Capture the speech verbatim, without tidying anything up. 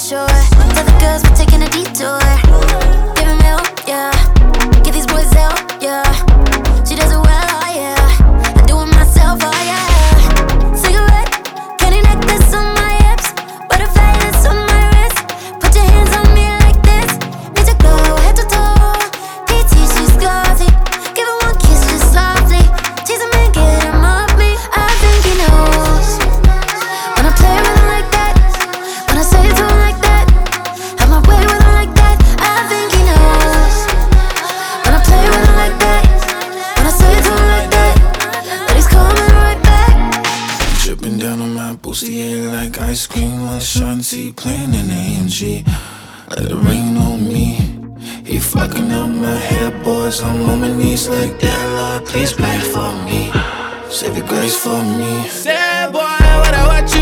shore. Tell the girls we're taking a detour. Give him help, yeah. Give these boys help, yeah. She does it well, oh yeah. I do it myself, oh yeah. Cigarette, candy necklace on my hips, butterflies on my wrist. Put your hands on me like this. Need to go head to toe. P T, she's glossy. Give her one kiss just softly. Tease him and get him off me. I think he knows when I play with him like that. When I say it to him like that. Have my way with him like that. I think he knows when I play with him like that. When I say it to him like that. But he's coming right back. Dripping down on my bustier like ice cream. Like Shanti playing in A M G. Let it rain on me. He fucking up my head, boys. I'm on my knees like that. Lord, please pray for me. Save your grace for me. Say, boy, what I watch